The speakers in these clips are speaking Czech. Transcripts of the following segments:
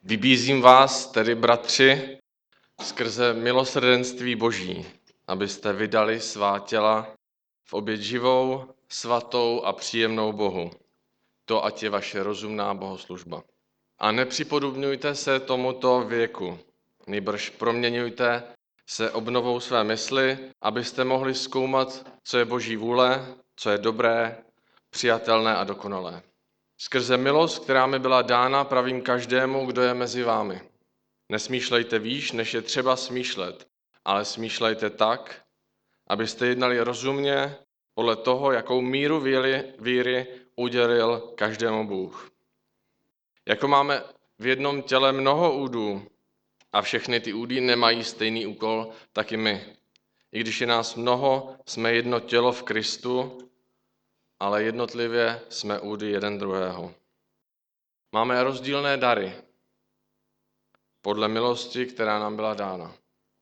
Vybízím vás tedy, bratři, skrze milosrdenství Boží, abyste vydali svá těla v oběť živou, svatou a příjemnou Bohu. To ať je vaše rozumná bohoslužba. A nepřipodobňujte se tomuto věku, nýbrž proměňujte se obnovou své mysli, abyste mohli zkoumat, co je Boží vůle, co je dobré, přijatelné a dokonalé. Skrze milost, která mi byla dána, pravím každému, kdo je mezi vámi. Nesmýšlejte výš, než je třeba smýšlet, ale smýšlejte tak, abyste jednali rozumně podle toho, jakou míru víry udělil každému Bůh. Jako máme v jednom těle mnoho údů a všechny ty údy nemají stejný úkol, tak i my. I když je nás mnoho, jsme jedno tělo v Kristu, ale jednotlivě jsme údy jeden druhého. Máme rozdílné dary podle milosti, která nám byla dána.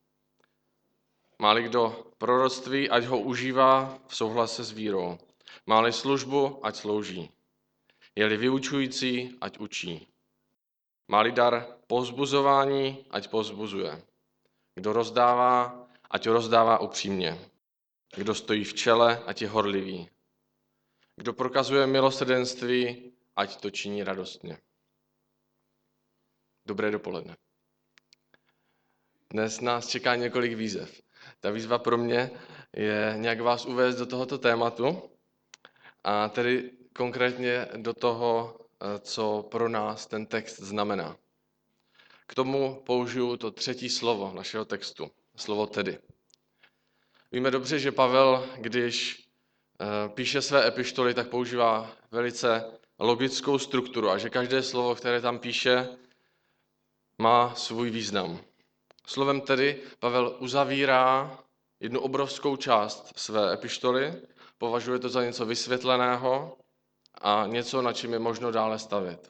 Má-li kdo proroctví, ať ho užívá v souhlase s vírou. Má-li službu, ať slouží. Je-li vyučující, ať učí. Má-li dar povzbuzování, ať povzbuzuje. Kdo rozdává, ať rozdává upřímně. Kdo stojí v čele, ať je horlivý. Kdo prokazuje milosrdenství, ať to činí radostně. Dobré dopoledne. Dnes nás čeká několik výzev. Ta výzva pro mě je nějak vás uvést do tohoto tématu a tedy konkrétně do toho, co pro nás ten text znamená. K tomu použiju to třetí slovo našeho textu, slovo tedy. Víme dobře, že Pavel, když píše své epištoly, tak používá velice logickou strukturu a že každé slovo, které tam píše, má svůj význam. Slovem tedy Pavel uzavírá jednu obrovskou část své epištoly, považuje to za něco vysvětleného a něco, na čem je možno dále stavět.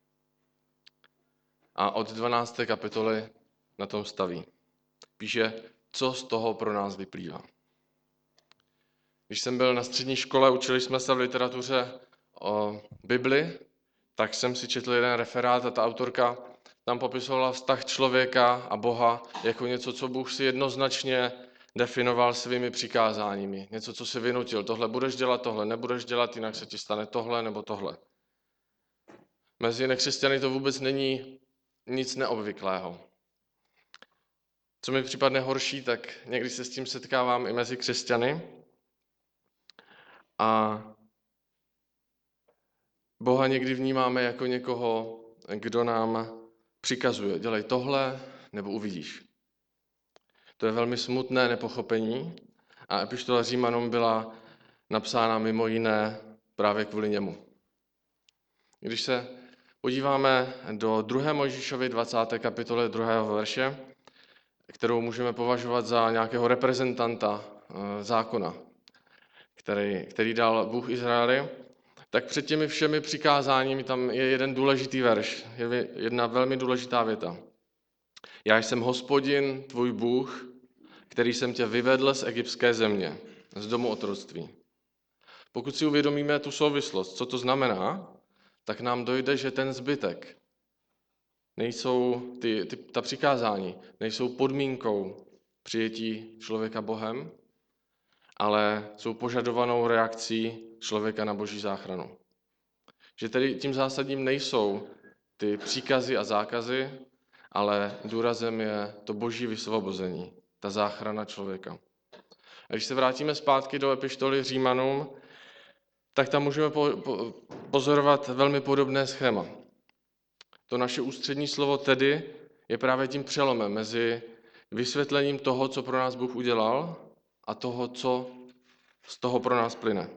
A od 12. kapitoly na tom staví. Píše, co z toho pro nás vyplývá. Když jsem byl na střední škole, učili jsme se v literatuře o Bibli, tak jsem si četl jeden referát a ta autorka tam popisovala vztah člověka a Boha jako něco, co Bůh si jednoznačně definoval svými přikázáními. Něco, co si vynutil. Tohle budeš dělat, tohle nebudeš dělat, jinak se ti stane tohle nebo tohle. Mezi nekřesťany to vůbec není nic neobvyklého. Co mi připadne horší, tak někdy se s tím setkávám i mezi křesťany. A Boha někdy vnímáme jako někoho, kdo nám přikazuje. Dělej tohle, nebo uvidíš. To je velmi smutné nepochopení a epištola Římanům byla napsána mimo jiné právě kvůli němu. Když se podíváme do 2. Mojžíšovy 20. kapitoly 2. verše, kterou můžeme považovat za nějakého reprezentanta zákona, který dal Bůh Izraeli, tak před těmi všemi přikázáními tam je jeden důležitý verš, je jedna velmi důležitá věta. Já jsem Hospodin, tvůj Bůh, který jsem tě vyvedl z egyptské země, z domu otroctví. Pokud si uvědomíme tu souvislost, co to znamená, tak nám dojde, že ten zbytek, nejsou ta přikázání, nejsou podmínkou přijetí člověka Bohem, ale jsou požadovanou reakcí člověka na Boží záchranu. Že tedy tím zásadním nejsou ty příkazy a zákazy, ale důrazem je to Boží vysvobození, ta záchrana člověka. A když se vrátíme zpátky do epištoly Římanům, tak tam můžeme pozorovat velmi podobné schéma. To naše ústřední slovo tedy je právě tím přelomem mezi vysvětlením toho, co pro nás Bůh udělal, a toho, co z toho pro nás plyne.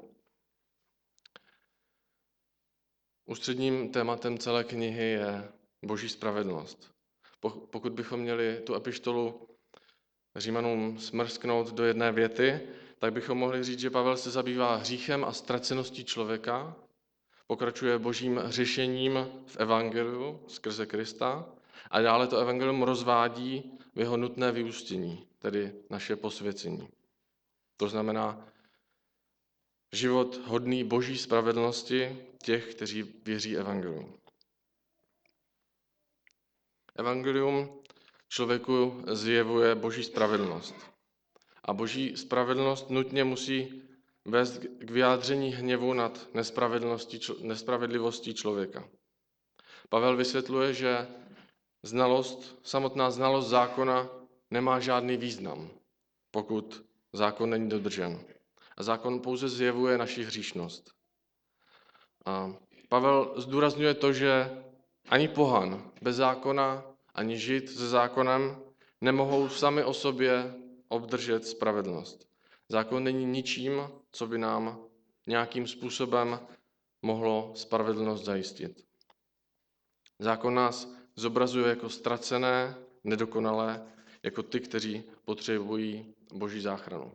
Ústředním tématem celé knihy je Boží spravedlnost. Pokud bychom měli tu epištolu Římanům smrsknout do jedné věty, tak bychom mohli říct, že Pavel se zabývá hříchem a ztraceností člověka, pokračuje Božím řešením v evangeliu skrze Krista a dále to evangelium rozvádí v jeho nutné vyústění, tedy naše posvěcení. To znamená život hodný Boží spravedlnosti těch, kteří věří evangeliu. Evangelium člověku zjevuje Boží spravedlnost. A Boží spravedlnost nutně musí vést k vyjádření hněvu nad nespravedlivostí člověka. Pavel vysvětluje, že samotná znalost zákona nemá žádný význam, pokud zákon není dodržen. A zákon pouze zjevuje naši hříšnost. A Pavel zdůrazňuje to, že ani pohan bez zákona, ani žid se zákonem nemohou sami o sobě obdržet spravedlnost. Zákon není ničím, co by nám nějakým způsobem mohlo spravedlnost zajistit. Zákon nás zobrazuje jako ztracené, nedokonalé, jako ty, kteří potřebují Boží záchranu.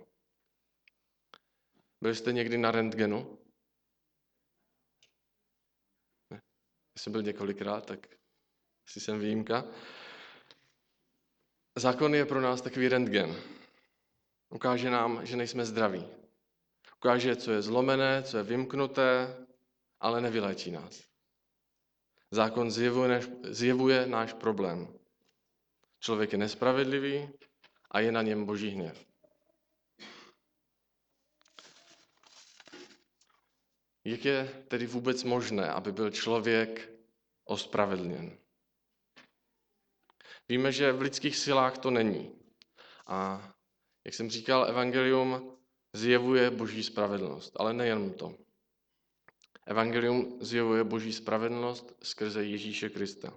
Byli jste někdy na rentgenu? Ne. Já jsem byl několikrát, tak si jsem výjimka. Zákon je pro nás takový rentgen. Ukáže nám, že nejsme zdraví. Ukáže, co je zlomené, co je vymknuté, ale nevyléčí nás. Zákon zjevuje náš problém. Člověk je nespravedlivý a je na něm Boží hněv. Jak je tedy vůbec možné, aby byl člověk ospravedlněn? Víme, že v lidských silách to není. A jak jsem říkal, evangelium zjevuje Boží spravedlnost, ale nejen to. Evangelium zjevuje Boží spravedlnost skrze Ježíše Krista.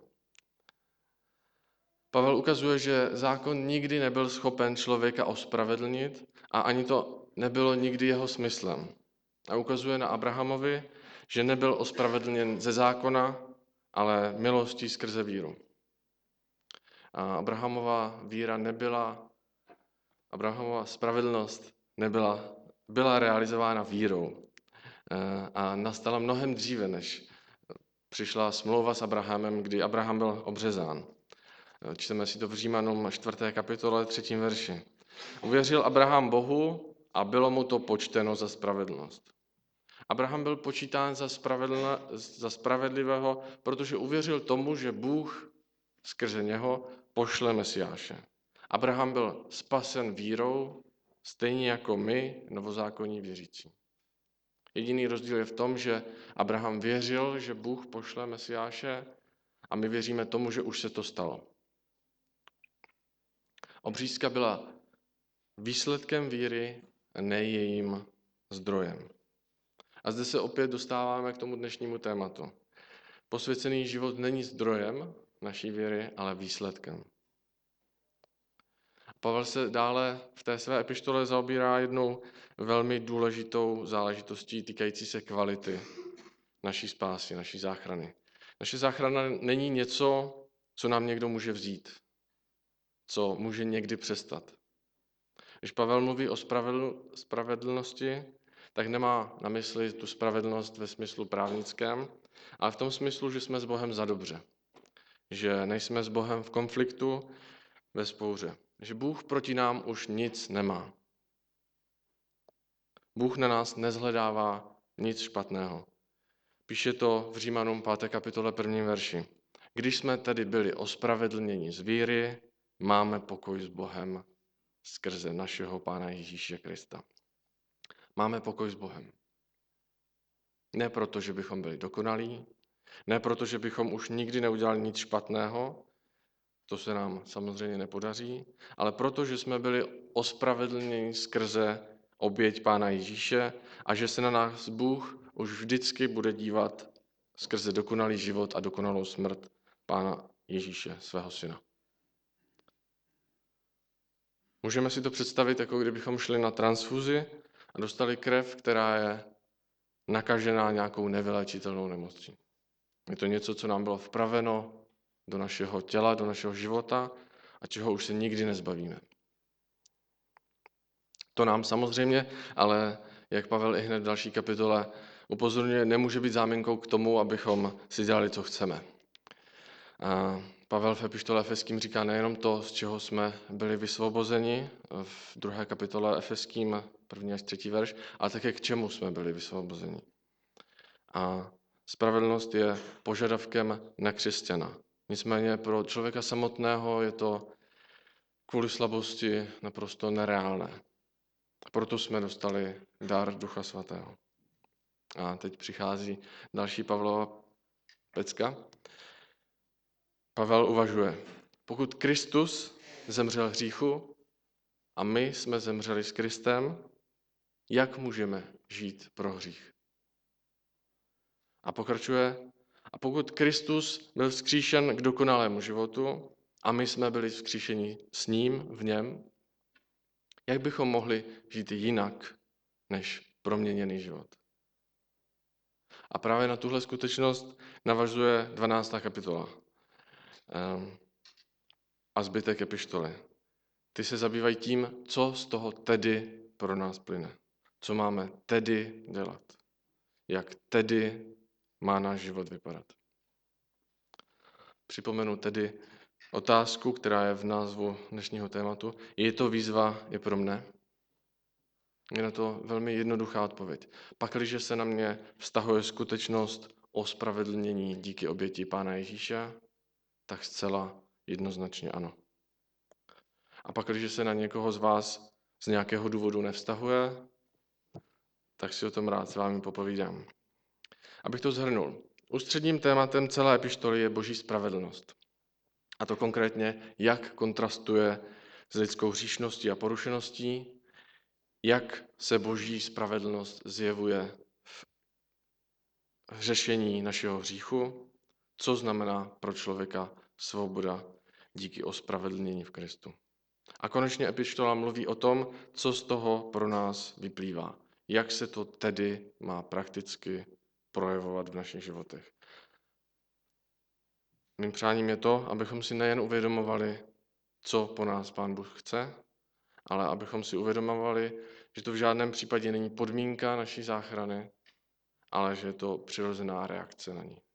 Pavel ukazuje, že zákon nikdy nebyl schopen člověka ospravedlnit a ani to nebylo nikdy jeho smyslem. A ukazuje na Abrahamovi, že nebyl ospravedlněn ze zákona, ale milostí skrze víru. A Abrahamova spravedlnost byla realizována vírou. A nastala mnohem dříve, než přišla smlouva s Abrahamem, kdy Abraham byl obřezán. Čteme si to v Římanům 4. kapitole 3. verši. Uvěřil Abraham Bohu a bylo mu to počteno za spravedlnost. Abraham byl počítán za spravedlivého, protože uvěřil tomu, že Bůh skrze něho pošle Mesiáše. Abraham byl spasen vírou, stejně jako my, novozákonní věřící. Jediný rozdíl je v tom, že Abraham věřil, že Bůh pošle Mesiáše a my věříme tomu, že už se to stalo. Obřízka byla výsledkem víry a ne jejím zdrojem. A zde se opět dostáváme k tomu dnešnímu tématu. Posvěcený život není zdrojem naší víry, ale výsledkem. Pavel se dále v té své epištole zaobírá jednou velmi důležitou záležitostí týkající se kvality naší spásy, naší záchrany. Naše záchrana není něco, co nám někdo může vzít, co může někdy přestat. Když Pavel mluví o spravedlnosti, tak nemá na mysli tu spravedlnost ve smyslu právnickém, ale v tom smyslu, že jsme s Bohem za dobře. Že nejsme s Bohem v konfliktu, ve spouře. Že Bůh proti nám už nic nemá. Bůh na nás nezhledává nic špatného. Píše to v Římanům 5. kapitole 1. verši. Když jsme tedy byli ospravedlněni z víry, máme pokoj s Bohem skrze našeho Pána Ježíše Krista. Máme pokoj s Bohem. Ne proto, že bychom byli dokonalí, ne proto, že bychom už nikdy neudělali nic špatného, to se nám samozřejmě nepodaří, ale proto, že jsme byli ospravedlněni skrze oběť Pána Ježíše a že se na nás Bůh už vždycky bude dívat skrze dokonalý život a dokonalou smrt Pána Ježíše, svého syna. Můžeme si to představit, jako kdybychom šli na transfuzi a dostali krev, která je nakažená nějakou nevyléčitelnou nemocí. Je to něco, co nám bylo vpraveno do našeho těla, do našeho života a čeho už se nikdy nezbavíme. To nám samozřejmě, ale jak Pavel i hned v další kapitole upozorňuje, nemůže být záminkou k tomu, abychom si dělali, co chceme. A Pavel v epištole Efeským říká nejenom to, z čeho jsme byli vysvobozeni, v 2. kapitole Efeským 1. až 3. verš, ale také k čemu jsme byli vysvobozeni. A spravedlnost je požadavkem na křesťana. Nicméně pro člověka samotného je to kvůli slabosti naprosto nereálné. Proto jsme dostali dar Ducha Svatého. A teď přichází další Pavlova pecka. Pavel uvažuje, pokud Kristus zemřel hříchu a my jsme zemřeli s Kristem, jak můžeme žít pro hřích? A pokračuje, a pokud Kristus byl vzkříšen k dokonalému životu a my jsme byli vzkříšeni s ním, v něm, jak bychom mohli žít jinak než proměněný život? A právě na tuhle skutečnost navazuje 12. kapitola a zbytek epištoly. Ty se zabývají tím, co z toho tedy pro nás plyne. Co máme tedy dělat. Jak tedy má náš život vypadat. Připomenu tedy otázku, která je v názvu dnešního tématu. Je to výzva i pro mne? Je na to velmi jednoduchá odpověď. Pakliže se na mě vztahuje skutečnost ospravedlnění díky oběti Pána Ježíše, tak zcela jednoznačně ano. A pakliže se na někoho z vás z nějakého důvodu nevztahuje, tak si o tom rád s vámi popovídám. Abych to shrnul. Ústředním tématem celé epištoly je Boží spravedlnost. A to konkrétně, jak kontrastuje s lidskou hříšností a porušeností, jak se Boží spravedlnost zjevuje v řešení našeho hříchu, co znamená pro člověka svoboda díky ospravedlnění v Kristu. A konečně epištola mluví o tom, co z toho pro nás vyplývá. Jak se to tedy má prakticky projevovat v našich životech. Mým přáním je to, abychom si nejen uvědomovali, co po nás Pán Bůh chce, ale abychom si uvědomovali, že to v žádném případě není podmínka naší záchrany, ale že je to přirozená reakce na ní.